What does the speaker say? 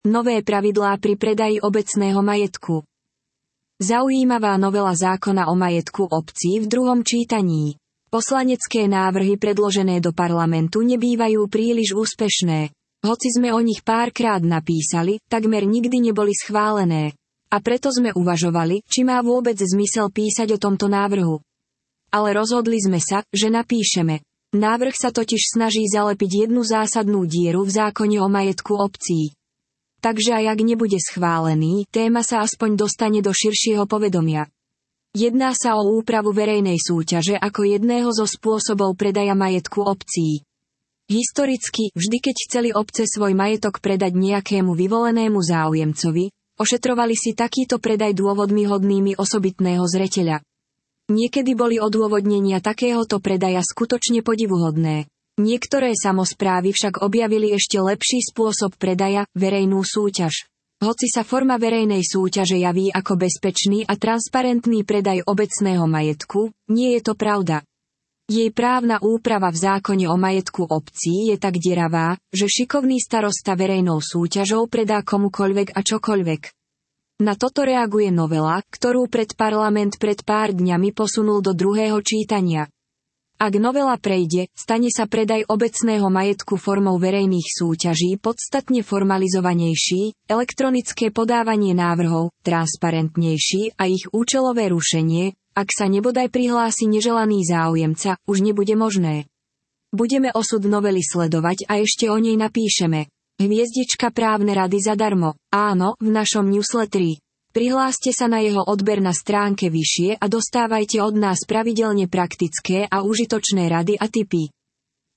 Nové pravidlá pri predaji obecného majetku. Zaujímavá novela zákona o majetku obcí v druhom čítaní. Poslanecké návrhy predložené do parlamentu nebývajú príliš úspešné. Hoci sme o nich párkrát napísali, takmer nikdy neboli schválené. A preto sme uvažovali, či má vôbec zmysel písať o tomto návrhu. Ale rozhodli sme sa, že napíšeme. Návrh sa totiž snaží zalepiť jednu zásadnú dieru v zákone o majetku obcí. Takže aj ak nebude schválený, téma sa aspoň dostane do širšieho povedomia. Jedná sa o úpravu verejnej súťaže ako jedného zo spôsobov predaja majetku obcí. Historicky, vždy keď chceli obce svoj majetok predať nejakému vyvolenému záujemcovi, ošetrovali si takýto predaj dôvodmi hodnými osobitného zreteľa. Niekedy boli odôvodnenia takéhoto predaja skutočne podivuhodné. Niektoré samosprávy však objavili ešte lepší spôsob predaja, verejnú súťaž. Hoci sa forma verejnej súťaže javí ako bezpečný a transparentný predaj obecného majetku, nie je to pravda. Jej právna úprava v zákone o majetku obcí je tak deravá, že šikovný starosta verejnou súťažou predá komukoľvek a čokoľvek. Na toto reaguje novela, ktorú parlament pred pár dňami posunul do druhého čítania. Ak novela prejde, stane sa predaj obecného majetku formou verejných súťaží podstatne formalizovanejší, elektronické podávanie návrhov, transparentnejší a ich účelové rušenie, ak sa nebodaj prihlási neželaný záujemca, už nebude možné. Budeme osud novely sledovať a ešte o nej napíšeme. Hviezdička právne rady zadarmo. Áno, v našom newsletteri. Prihláste sa na jeho odber na stránke vyššie a dostávajte od nás pravidelne praktické a užitočné rady a tipy.